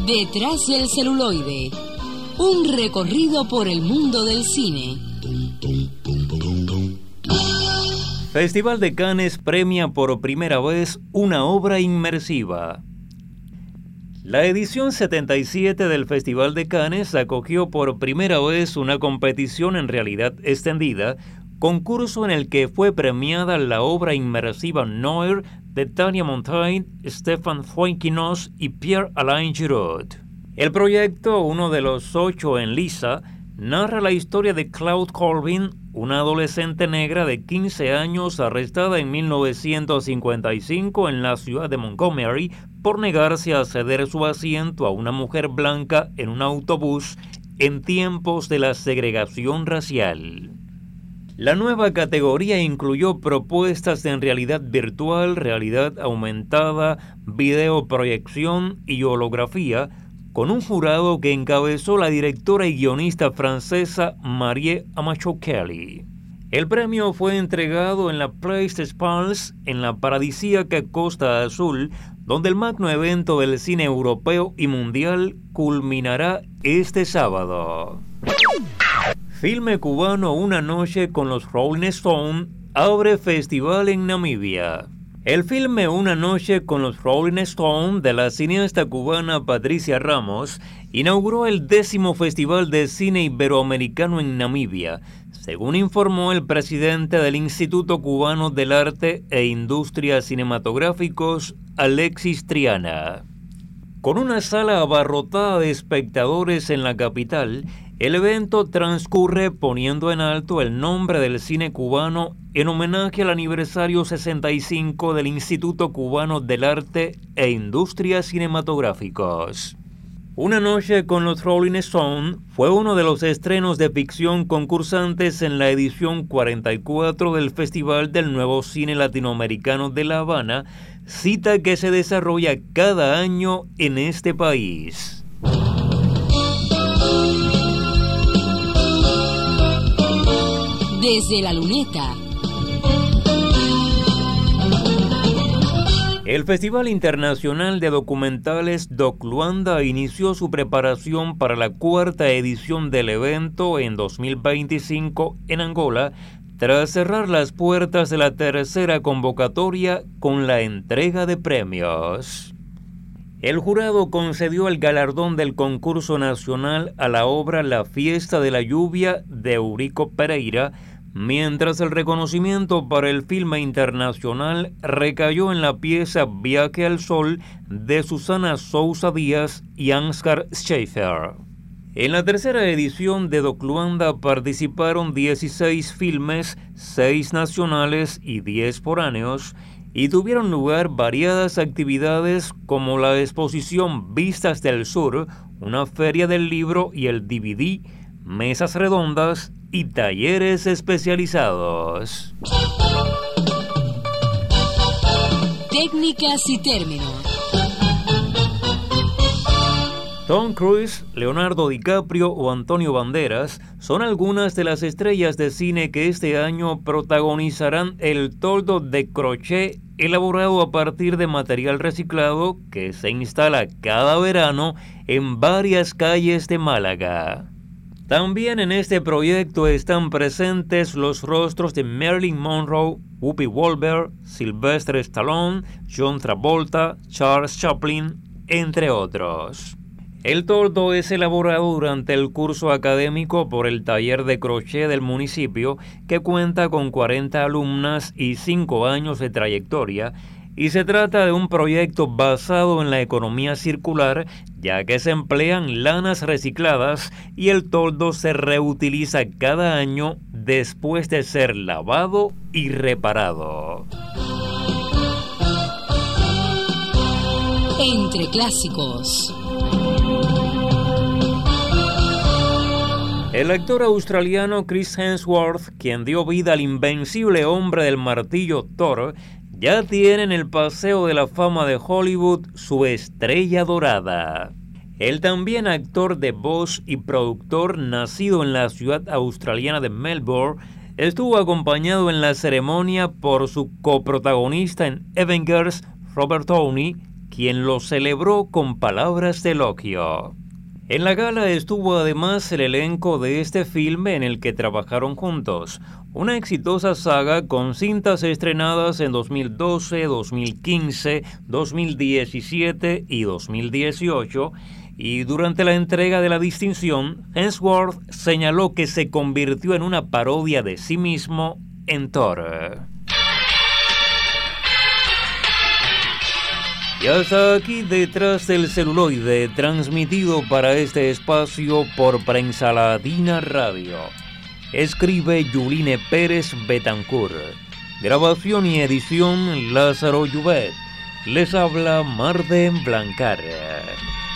Detrás del celuloide, un recorrido por el mundo del cine. Festival de Cannes premia por primera vez una obra inmersiva. La edición 77 del Festival de Cannes acogió por primera vez una competición en realidad extendida, concurso en el que fue premiada la obra inmersiva Noir de Tania Montagne, Stéphane Fouquinos y Pierre-Alain Giraud. El proyecto, uno de los 8 en lisa, narra la historia de Claude Colvin, una adolescente negra de 15 años arrestada en 1955 en la ciudad de Montgomery por negarse a ceder su asiento a una mujer blanca en un autobús en tiempos de la segregación racial. La nueva categoría incluyó propuestas en realidad virtual, realidad aumentada, videoproyección y holografía, con un jurado que encabezó la directora y guionista francesa Marie Amachot-Kelly. El premio fue entregado en la Place des Pals, en la paradisíaca Costa Azul, donde el magno evento del cine europeo y mundial culminará este sábado. Filme cubano Una noche con los Rolling Stones abre festival en Namibia. El filme Una noche con los Rolling Stones de la cineasta cubana Patricia Ramos inauguró el 10º Festival de Cine Iberoamericano en Namibia, según informó el presidente del Instituto Cubano del Arte e Industrias Cinematográficos, Alexis Triana. Con una sala abarrotada de espectadores en la capital, el evento transcurre poniendo en alto el nombre del cine cubano en homenaje al aniversario 65 del Instituto Cubano del Arte e Industrias Cinematográficos. Una noche con los Rolling Stones fue uno de los estrenos de ficción concursantes en la edición 44 del Festival del Nuevo Cine Latinoamericano de La Habana, cita que se desarrolla cada año en este país. Desde la luneta. El Festival Internacional de Documentales Doc Luanda inició su preparación para la 4ª edición del evento en 2025 en Angola, tras cerrar las puertas de la 3ª convocatoria con la entrega de premios. El jurado concedió el galardón del concurso nacional a la obra La fiesta de la lluvia de Eurico Pereira, mientras el reconocimiento para el filme internacional recayó en la pieza Viaje al Sol de Susana Sousa Díaz y Ansgar Schaeffer. En la 3ª edición de Doc Luanda participaron 16 filmes, 6 nacionales y 10 foráneos, y tuvieron lugar variadas actividades como la exposición Vistas del Sur, una feria del libro y el DVD, mesas redondas y talleres especializados. Técnicas y términos. Tom Cruise, Leonardo DiCaprio o Antonio Banderas son algunas de las estrellas de cine que este año protagonizarán el toldo de crochet elaborado a partir de material reciclado que se instala cada verano en varias calles de Málaga. También en este proyecto están presentes los rostros de Marilyn Monroe, Whoopi Goldberg, Sylvester Stallone, John Travolta, Charles Chaplin, entre otros. El toldo es elaborado durante el curso académico por el taller de crochet del municipio, que cuenta con 40 alumnas y 5 años de trayectoria, y se trata de un proyecto basado en la economía circular, ya que se emplean lanas recicladas y el toldo se reutiliza cada año después de ser lavado y reparado. Entre clásicos. El actor australiano Chris Hemsworth, quien dio vida al invencible hombre del martillo Thor, ya tiene en el Paseo de la Fama de Hollywood su estrella dorada. El también actor de voz y productor, nacido en la ciudad australiana de Melbourne, estuvo acompañado en la ceremonia por su coprotagonista en Avengers, Robert Downey, quien lo celebró con palabras de elogio. En la gala estuvo además el elenco de este filme en el que trabajaron juntos, una exitosa saga con cintas estrenadas en 2012, 2015, 2017 y 2018, y durante la entrega de la distinción, Hemsworth señaló que se convirtió en una parodia de sí mismo en Thor. Y hasta aquí Detrás del Celuloide, transmitido para este espacio por Prensa Latina Radio. Escribe Yuline Pérez Betancourt. Grabación y edición Lázaro Llubet. Les habla Marden Blancar.